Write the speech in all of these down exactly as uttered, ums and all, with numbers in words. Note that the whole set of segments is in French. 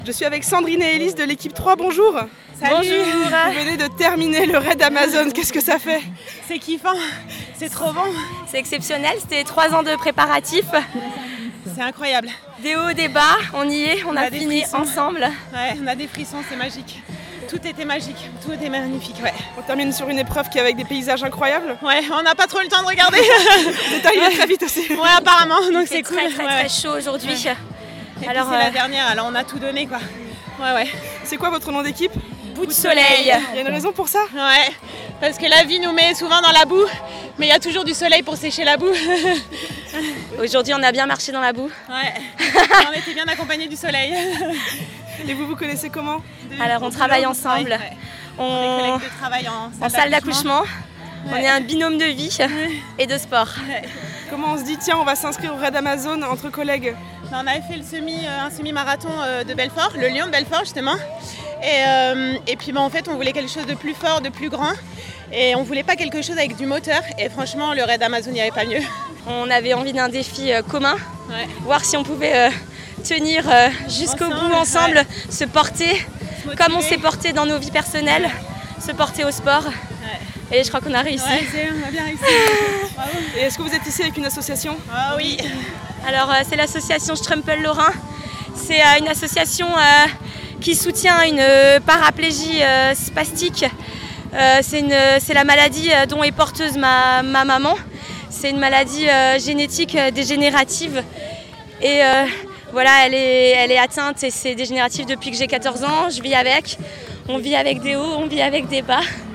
Je suis avec Sandrine et Élise de l'équipe trois, bonjour. Salut. Bonjour. Vous venez de terminer le raid Amazon, qu'est-ce que ça fait? C'est kiffant, c'est trop bon. C'est exceptionnel, c'était trois ans de préparatifs. C'est incroyable. Des hauts, des bas, on y est, on, on a, a fini frissons. ensemble. Ouais, on a des frissons, c'est magique. Tout était magique, tout était magnifique, ouais. On termine sur une épreuve qui est avec des paysages incroyables. Ouais, on n'a pas trop eu le temps de regarder. Vous êtes arrivé très vite aussi. Ouais, apparemment, donc c'est cool. Très très ouais. très chaud aujourd'hui. Ouais. Et alors c'est euh... la dernière, alors on a tout donné quoi. Ouais ouais. C'est quoi votre nom d'équipe? Bout de soleil. Il y a une raison pour ça? Ouais, parce que la vie nous met souvent dans la boue, mais il y a toujours du soleil pour sécher la boue. Aujourd'hui on a bien marché dans la boue. Ouais, on était bien accompagnés du soleil. Et vous vous connaissez comment? de, Alors on travaille ensemble. Ouais, ouais. On... on est collègues de travail en salle, en salle d'accouchement. Ouais. On est un binôme de vie ouais. et de sport. Ouais. Comment on se dit tiens on va s'inscrire au raid Amazon entre collègues? On avait fait le semi, un semi-marathon de Belfort, le Lion de Belfort justement. Et, euh, et puis bah, en fait on voulait quelque chose de plus fort, de plus grand. Et on voulait pas quelque chose avec du moteur. Et franchement le raid Amazon il n'y avait pas mieux. On avait envie d'un défi euh, commun, ouais. voir si on pouvait euh, tenir euh, jusqu'au bout ensemble, ouais. se porter se comme on s'est porté dans nos vies personnelles, se porter au sport. Ouais. Et je crois qu'on a réussi. Ouais, on a bien réussi. Et est-ce que vous êtes ici avec une association? Ah oui. Alors euh, c'est l'association Strumpel-Lorrain. C'est euh, une association euh, qui soutient une euh, paraplégie euh, spastique. Euh, c'est, une, c'est la maladie euh, dont est porteuse ma, ma maman. C'est une maladie euh, génétique euh, dégénérative. Et euh, voilà, elle est, elle est atteinte et c'est dégénératif depuis que j'ai quatorze ans. Je vis avec. On vit avec des hauts, on vit avec des bas.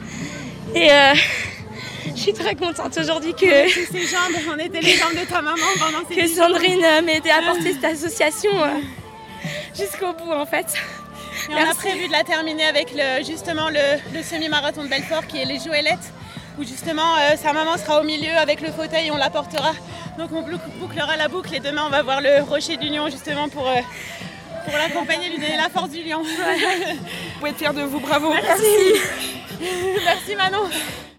Et euh, je suis très contente aujourd'hui que, on était ses jambes, on était les jambes de ta maman pendant ces que Sandrine euh, m'ait aidé à porter cette association euh, jusqu'au bout en fait. Et on a prévu de la terminer avec le, justement le, le semi-marathon de Belfort qui est les Joëlettes, où justement euh, sa maman sera au milieu avec le fauteuil et on la portera. Donc on bouclera la boucle et demain on va voir le rocher du lion justement pour, euh, pour l'accompagner, lui donner la force du lion. Vous pouvez être fiers de vous, bravo. Merci. Merci Manon.